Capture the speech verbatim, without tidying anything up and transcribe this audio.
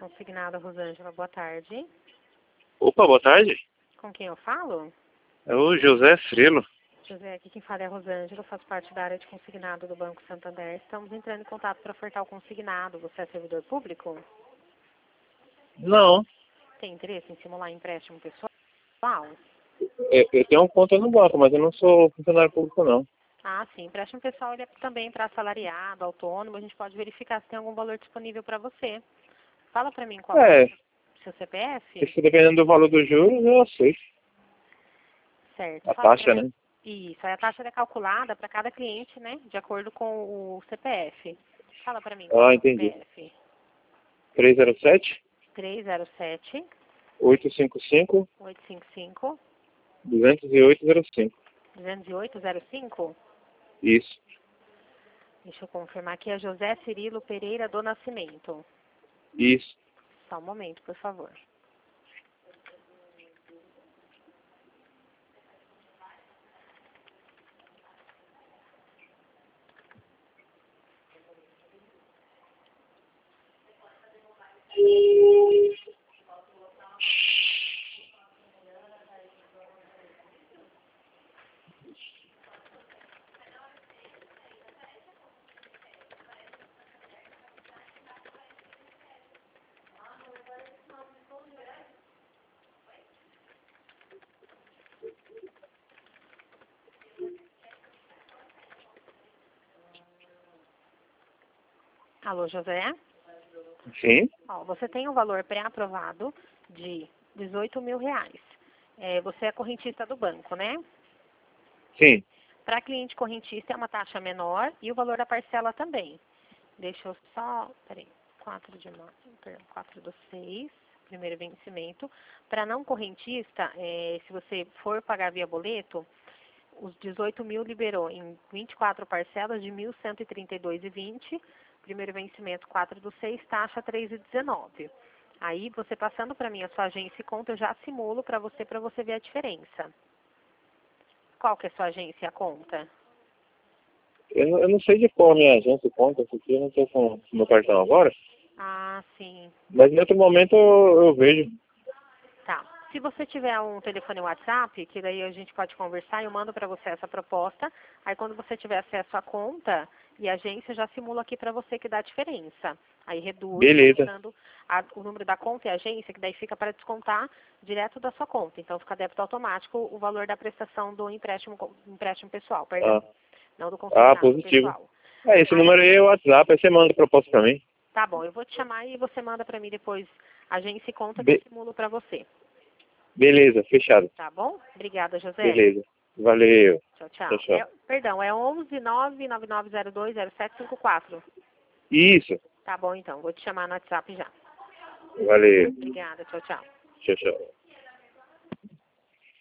Consignado, Rosângela, boa tarde. Opa, boa tarde. Com quem eu falo? É o José Frelo. José, aqui quem fala é a Rosângela, eu faço parte da área de consignado do Banco Santander. Estamos entrando em contato para ofertar o consignado. Você é servidor público? Não, Tem interesse em simular empréstimo pessoal? eu, eu tenho uma conta no banco, mas eu não sou funcionário público, não. Ah, sim. Empréstimo pessoal ele é também para assalariado, autônomo. A gente pode verificar se tem algum valor disponível para você. Fala para mim qual É, é o seu C P F? isso dependendo do valor dos juros, eu aceito. Certo. A Fala pra taxa, mim. né? Isso. Aí a taxa é calculada para cada cliente, né? De acordo com o C P F. Fala para mim qual Ah, é o entendi. C P F. três zero sete, três zero sete, oito cinco cinco, oito cinco cinco, dois zero oito zero cinco. dois zero oito zero cinco. Isso, Deixa eu confirmar aqui. É José Cirilo Pereira do Nascimento. isso. Só um momento, por favor. Alô, José? Sim, Ó, você tem um valor pré-aprovado de dezoito mil reais. É, você é correntista do banco, né? sim. Para cliente correntista é uma taxa menor e o valor da parcela também. Deixa eu só, peraí, quatro de março, perdão, quatro do seis, primeiro vencimento. Para não correntista, é, se você for pagar via boleto, os dezoito mil liberou em vinte e quatro parcelas de mil cento e trinta e dois reais e vinte centavos. Primeiro vencimento quatro do seis, taxa três reais e dezenove centavos. Aí, você passando para mim a sua agência e conta, eu já simulo para você, para você ver a diferença. Qual que é a sua agência e a conta? Eu, não- eu não sei de qual a minha agência conta, porque eu não estou com o meu cartão agora. Ah, sim. Mas em outro momento eu, eu vejo. Tá. Se você tiver um telefone WhatsApp, que daí a gente pode conversar, eu mando para você essa proposta. Aí quando você tiver acesso à conta e agência, eu já simulo aqui para você que dá a diferença. Aí reduz, Beleza. colocando a- o número da conta e agência, que daí fica para descontar direto da sua conta. Então fica débito automático o valor da prestação do empréstimo, co- empréstimo pessoal, perdão. Ah, Não do ah, consignado, do positivo. pessoal. É, esse Aí, número aí é o WhatsApp, aí você manda a proposta pra mim. tá bom, eu vou te chamar e você manda para mim depois agência e conta que eu Be- simulo para você. beleza, fechado. Tá bom? Obrigada, José. Beleza. Valeu. Tchau, Tchau, tchau. tchau. É, perdão, é onze nove nove nove zero dois zero sete cinco quatro. Isso. Tá bom, então. Vou te chamar no WhatsApp já. Valeu. Obrigada. Tchau, tchau. Tchau, tchau.